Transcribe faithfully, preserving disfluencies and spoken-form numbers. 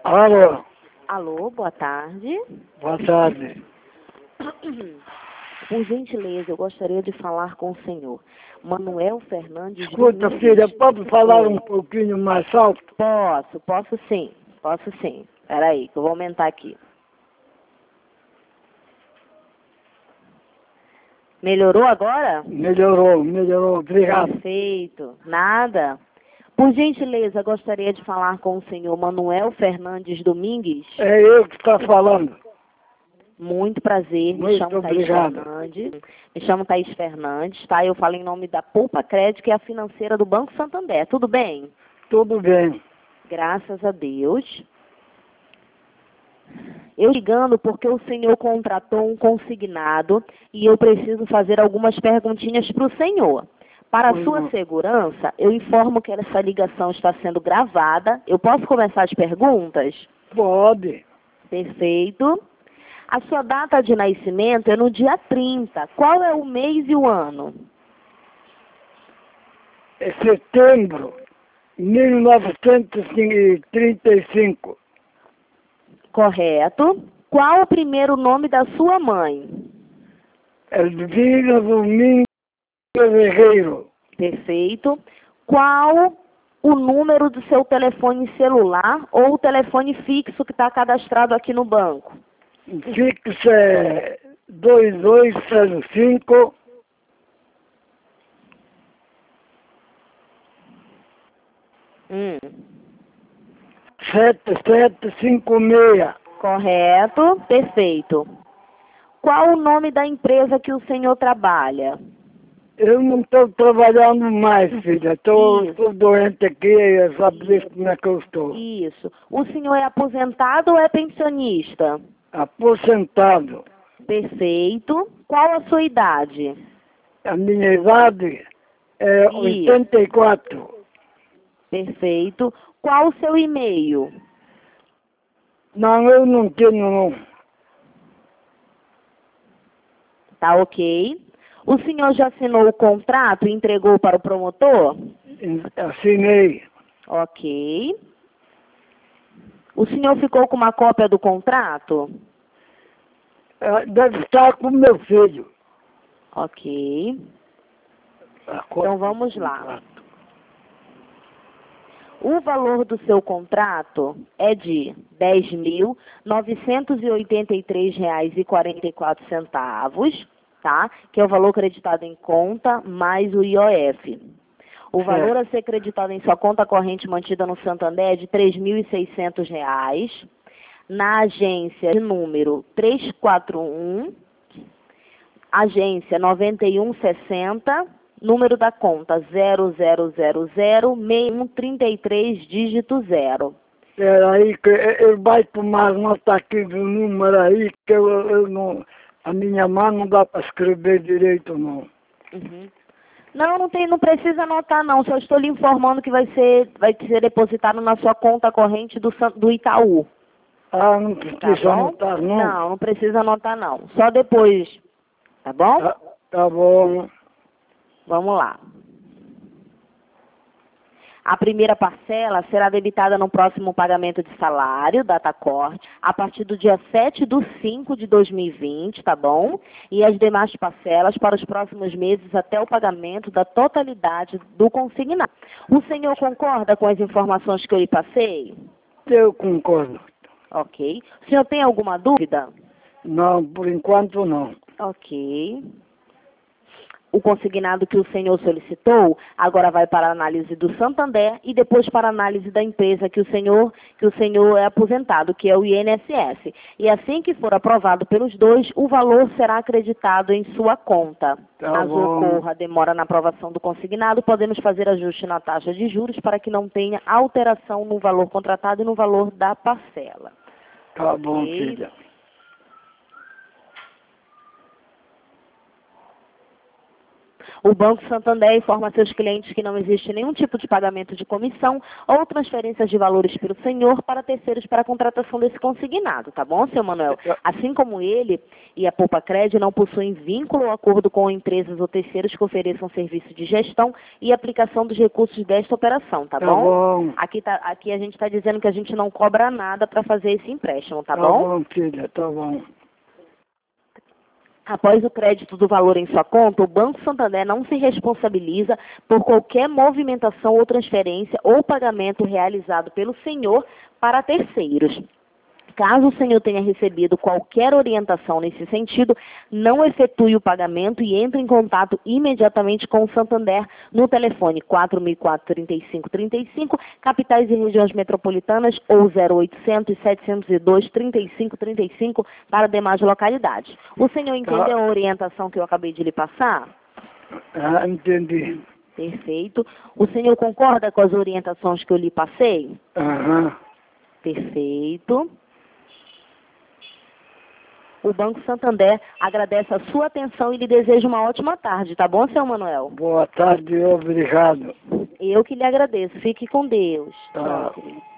Alô, Alô, boa tarde. boa tarde. Por gentileza, eu gostaria de falar com o senhor Manuel Fernandes Escuta, Domingues. filha, pode falar Oi. um pouquinho mais alto? Posso, posso sim, posso sim. Espera aí, que eu vou aumentar aqui. Melhorou agora? Melhorou, melhorou, obrigado. Perfeito. Nada. Por gentileza, gostaria de falar com o senhor Manuel Fernandes Domingues. É eu que está falando. Muito prazer, me Muito chamo Thaís obrigado. Fernandes. Me chamo Thaís Fernandes, tá? Eu falo em nome da Poupa Crédito, que é a financeira do Banco Santander. Tudo bem? Tudo bem. Graças a Deus. Eu ligando porque o senhor contratou um consignado e eu preciso fazer algumas perguntinhas para o senhor. Para a Pois sua não. segurança, eu informo que essa ligação está sendo gravada. Eu posso começar as perguntas? Pode. Perfeito. A sua data de nascimento é no dia trinta. Qual é o mês e o ano? É setembro de mil novecentos e trinta e cinco. Correto. Qual o primeiro nome da sua mãe? Elvira Domingues Guerreiro. Perfeito. Qual o número do seu telefone celular ou o telefone fixo que está cadastrado aqui no banco? Fixo é dois dois zero cinco Hum. sete sete cinco seis. Correto. Perfeito. Qual o nome da empresa que o senhor trabalha? Eu não estou trabalhando mais, filha. Estou doente aqui e sabe como é que eu estou. Isso. O senhor é aposentado ou é pensionista? Aposentado. Perfeito. Qual a sua idade? A minha idade é Isso. oitenta e quatro. Perfeito. Qual o seu e-mail? Não, eu não tenho não. Tá ok. O senhor já assinou o contrato e entregou para o promotor? Assinei. Ok. O senhor ficou com uma cópia do contrato? É, deve estar com meu filho. Ok. A cópia Então vamos do lá. contrato. O valor do seu contrato é de dez mil novecentos e oitenta e três reais e quarenta e quatro centavos, tá? Que é o valor creditado em conta mais o I O F. O Certo. valor a ser creditado em sua conta corrente mantida no Santander é de três mil e seiscentos reais. Na agência de número trezentos e quarenta e um, agência noventa e um sessenta, número da conta zero zero zero zero seis um três três, dígito zero. Espera aí, que eu vai tomar nota aqui do número aí, que eu, eu não, a minha mão não dá para escrever direito, não. Uhum. Não, não tem, não precisa anotar não, só estou lhe informando que vai ser, vai ser depositado na sua conta corrente do, San- do Itaú. Ah, não Tá precisa bom? anotar, não? Não, não precisa anotar não, só depois, tá bom? Tá, tá bom. Vamos lá. A primeira parcela será debitada no próximo pagamento de salário, data corte, a partir do dia sete de cinco de dois mil e vinte, tá bom? E as demais parcelas para os próximos meses até o pagamento da totalidade do consignado. O senhor concorda com as informações que eu lhe passei? Eu concordo. Ok. O senhor tem alguma dúvida? Não, por enquanto não. Ok. O consignado que o senhor solicitou agora vai para a análise do Santander e depois para a análise da empresa que o senhor, que o senhor é aposentado, que é o I N S S. E assim que for aprovado pelos dois, o valor será acreditado em sua conta. Tá Caso bom. ocorra demora na aprovação do consignado, podemos fazer ajuste na taxa de juros para que não tenha alteração no valor contratado e no valor da parcela. Tá bom, Ok? filha. O Banco Santander informa a seus clientes que não existe nenhum tipo de pagamento de comissão ou transferências de valores pelo senhor para terceiros para a contratação desse consignado, tá bom, seu Manuel? Assim como ele e a Poupa Cred não possuem vínculo ou acordo com empresas ou terceiros que ofereçam serviço de gestão e aplicação dos recursos desta operação, tá, Tá bom? bom. Aqui, tá, aqui a gente está dizendo que a gente não cobra nada para fazer esse empréstimo, tá, Tá bom? bom, filha, tá bom. Após o crédito do valor em sua conta, o Banco Santander não se responsabiliza por qualquer movimentação ou transferência ou pagamento realizado pelo senhor para terceiros. Caso o senhor tenha recebido qualquer orientação nesse sentido, não efetue o pagamento e entre em contato imediatamente com o Santander no telefone quatro mil e quatro, trinta e cinco, trinta e cinco, capitais e regiões metropolitanas, ou zero oitocentos, setecentos e dois, trinta e cinco, trinta e cinco para demais localidades. O senhor entendeu a orientação que eu acabei de lhe passar? Ah, entendi. Perfeito. O senhor concorda com as orientações que eu lhe passei? Aham. Perfeito. O Banco Santander agradece a sua atenção e lhe deseja uma ótima tarde, tá bom, seu Manuel? Boa tarde, obrigado. Eu que lhe agradeço. Fique com Deus. Tá. Tchau, querido.